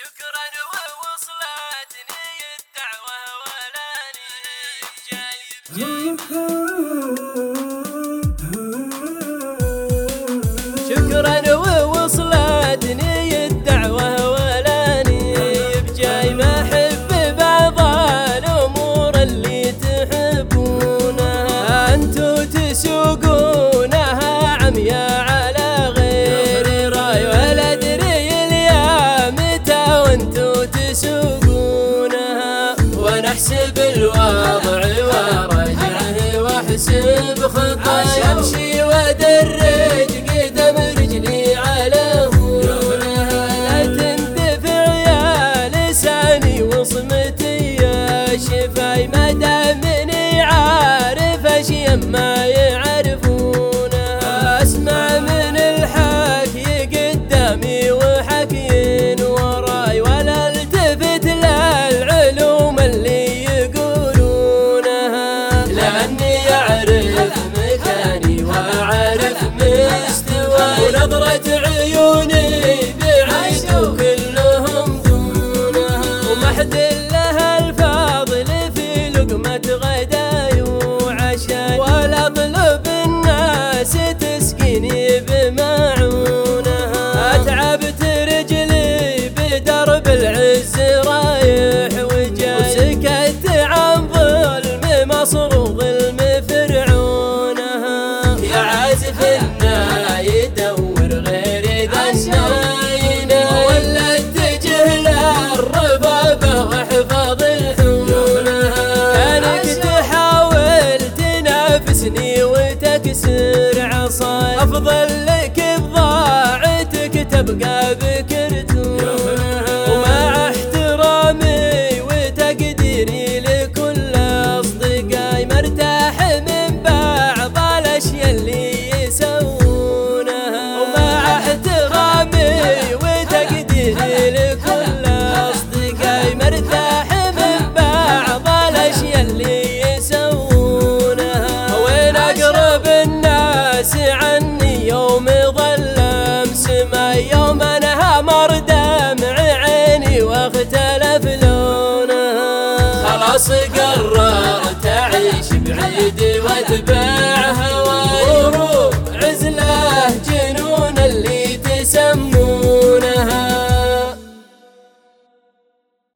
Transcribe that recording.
شكرا ووصلتني الدعوة ولاني جايب شكرا ووصلتني الدعوة ولاني بجاي ما أحب بعض الأمور اللي تحبونها أنتو تسوقونها عمياء على غير راي ولا أدري اليوم متى وأنتو تسوقونها وأنا أحسب الوضع وراجعه وأحسب خطايا أمشي وأدرج قدم رجلي على هونها لا تندفع يا لساني وصمتي يا شفاي ما دامني عارف أشياء ما يعرفونها أسمع من الحكي قدامي وحكي وراي ولا التفت للعلوم اللي يقولونها لأني أعرف مكاني وأعرف مستواي ونظرة عيوني بعيد وكلهم دونها وما حد لها الفاضل في لقمة غداي وعشاي ولا أطلب الناس تسقيني بمعونها أتعبت رجلي بدرب العز رايح وجاي وسكت عن ظلم مصر وظلم فرعونها يا عازف الناي دور غير ذا الناينة ولا اتجه للربابة واحفظ الحونها كانك تحاول تنافسني وتكسر عصاي أفضل لك بضاعتك تبقى بكرتونها ومع احترامي وتقديري لكل أصدقائي مرتاح من بعض الأشياء اللي يسوونها ومع احترامي وتقديري لكل أصدقائي مرتاح من بعض الأشياء اللي يسوونها وين أقرب الناس عني يوم ظلم سماي يوم انهمر دمع عيني واختلف لونها خلاص قررت أعيش بعيد واتبعها